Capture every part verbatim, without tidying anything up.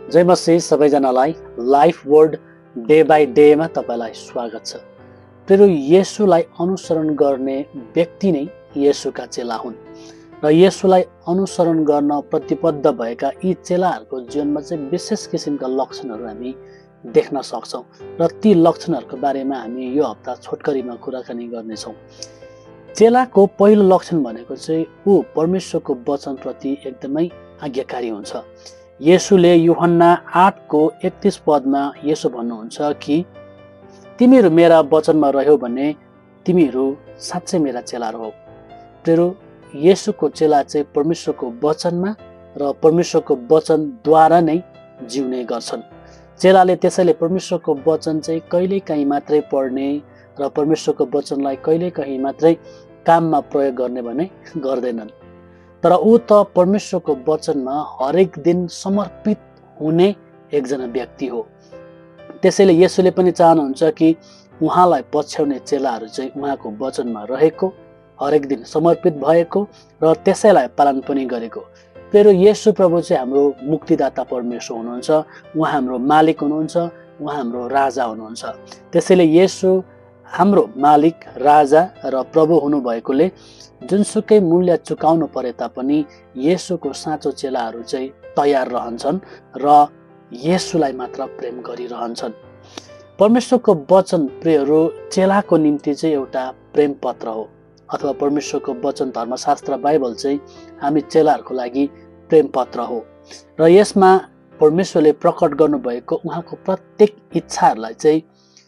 जय मसीह सबैजनालाई life word day by डेमा तपाईलाई स्वागत छ। प्रिय येशूलाई अनुसरण गर्ने व्यक्ति नै येशूका चेला हुन् र येशूलाई अनुसरण गर्न प्रतिबद्ध भएका यी चेलाहरूको जीवनमा चाहिँ विशेष किसिमका लक्षणहरू हामी देख्न सक्छौं र ती लक्षणहरूको बारेमा हामी यो हप्ता छोटकरीमा कुराकानी गर्नेछौं। चेलाको पहिलो लक्षण भनेको चाहिँ ऊ परमेश्वरको वचनप्रति एकदमै आज्ञाकारी हुन्छ। येशूले यूहन्ना आठ को एकतीस पदमा यसो भन्नुहुन्छ कि तिमीहरू मेरा वचनमा रह्यौ भने तिमीहरू साँच्चै मेरा चेलाहरू हौ। प्रिय येशूको चेला चाहिँ परमेश्वरको वचनमा र परमेश्वरको वचनद्वारा नै जिउने गर्छन्। चेलाले त्यसैले परमेश्वरको वचन चाहिँ कहिलेकाहीँ मात्रै पढ्ने र परमेश्वरको वचनलाई कहिलेकाहीँ मात्रै काममा प्रयोग गर्ने भने गर्दैनन्, तर ऊ त परमेश्वरको वचनमा हरेक दिन समर्पित हुने एकजना व्यक्ति हो। त्यसैले येशूले पनि चाहनुहुन्छ कि उहाँलाई पछ्याउने चेलाहरू चाहिँ उहाँको वचनमा रहेको, हरेक दिन समर्पित भएको र त्यसैलाई पालन पनि गरेको। फेरि येशू प्रभु चाहिँ हाम्रो मुक्तिदाता परमेश्वर हुनुहुन्छ, उहाँ हाम्रो मालिक हुनुहुन्छ, उहाँ हाम्रो राजा हुनुहुन्छ। त्यसैले येशू हाम्रो मालिक, राजा र प्रभु हुनुभएकोले जुनसुकै मूल्य चुकाउनु परे तापनि येशूको साँचो चेलाहरू चाहिँ तयार रहन्छन् र येशूलाई मात्र प्रेम गरिरहन्छन्। परमेश्वरको वचन प्रियहरू चेलाको निम्ति चाहिँ एउटा प्रेम पत्र हो, अथवा परमेश्वरको वचन धर्मशास्त्र बाइबल चाहिँ हामी चेलाहरूको लागि प्रेम पत्र हो र यसमा परमेश्वरले प्रकट गर्नुभएको उहाँको प्रत्येक इच्छाहरूलाई चाहिँ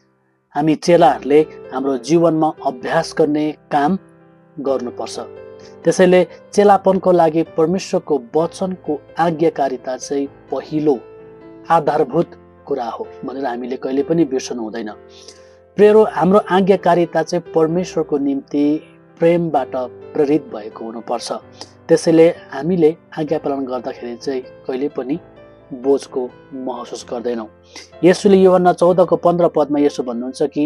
हामी चेलाहरूले हाम्रो जीवनमा अभ्यास गर्ने काम गर्नुपर्छ। त्यसैले चेलापनको लागि परमेश्वरको वचनको आज्ञाकारिता चाहिँ पहिलो आधारभूत कुरा हो भनेर हामीले कहिले पनि बिर्सनु हुँदैन। प्रियहरू, हाम्रो आज्ञाकारिता चाहिँ परमेश्वरको निम्ति प्रेमबाट प्रेरित भएको हुनुपर्छ। त्यसैले हामीले आज्ञा पालन गर्दाखेरि चाहिँ कहिले पनि बोझको महसुस गर्दैनौँ। येशूले यूहन्ना चौध को पन्ध्र पदमा यसो भन्नुहुन्छ कि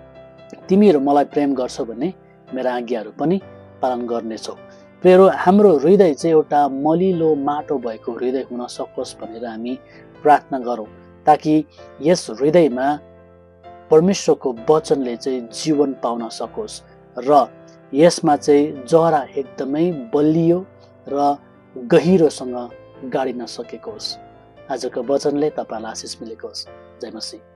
तिमीहरू मलाई प्रेम गर्छौ भने मेरा आज्ञाहरू पनि पालन गर्नेछौ। प्रियहरू, हाम्रो हृदय चाहिँ एउटा मलिलो माटो भएको हृदय हुन सकोस् भनेर हामी प्रार्थना गरौँ, ताकि यस हृदयमा परमेश्वरको वचनले चाहिँ जीवन पाउन सकोस् र यसमा चाहिँ जरा एकदमै बलियो र गहिरोसँग गाडिन सकेको होस्। आजको वचनले तपाईलाई आशिष मिलेको होस्। जय मसीह।